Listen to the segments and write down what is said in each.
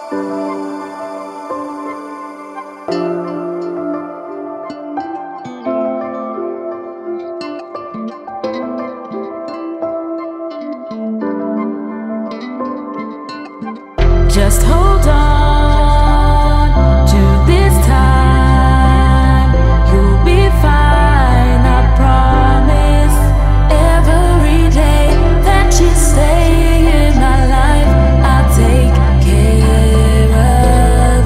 Just hold on to this time. You'll be fine, I promise. Every day that you stay in my life, I'll take care of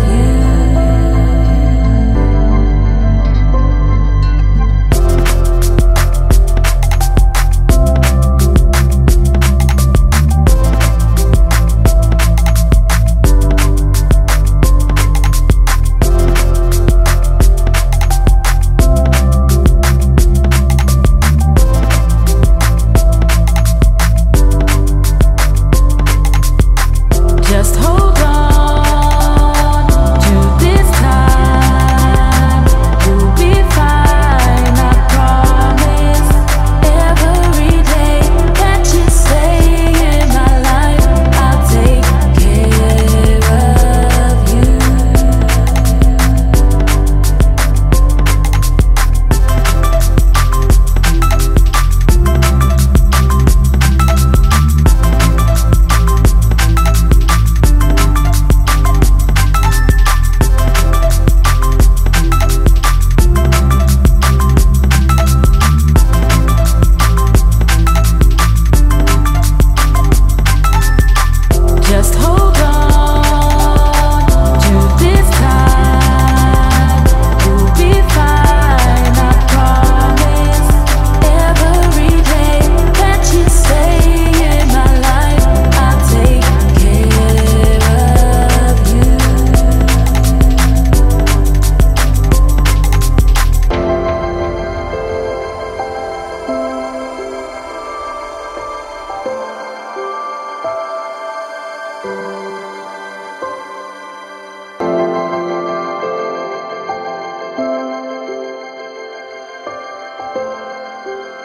Just hold on to this time. You'll be fine, I promise. Every day that you stay in my life, I'll take care of you. Just hold on to this time. You'll be fine, I promise. Every day that you stay in my life, I'll take care of you.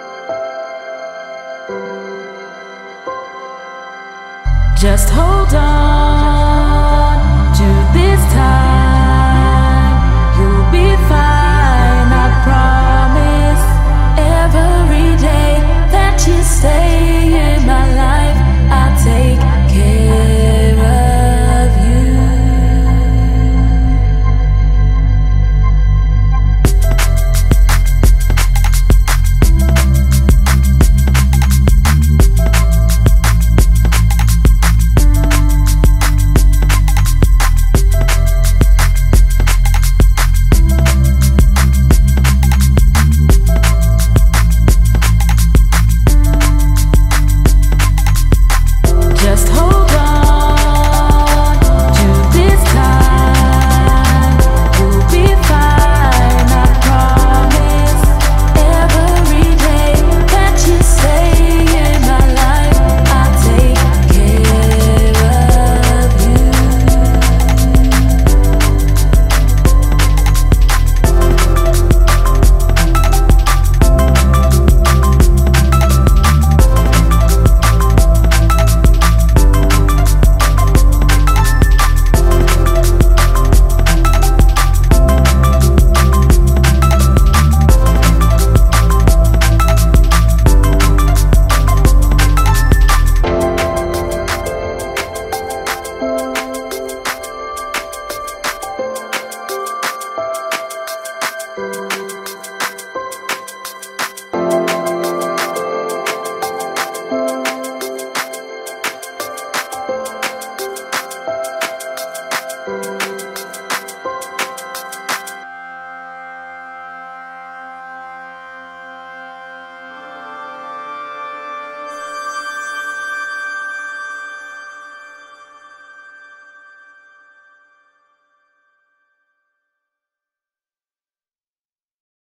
Just hold on.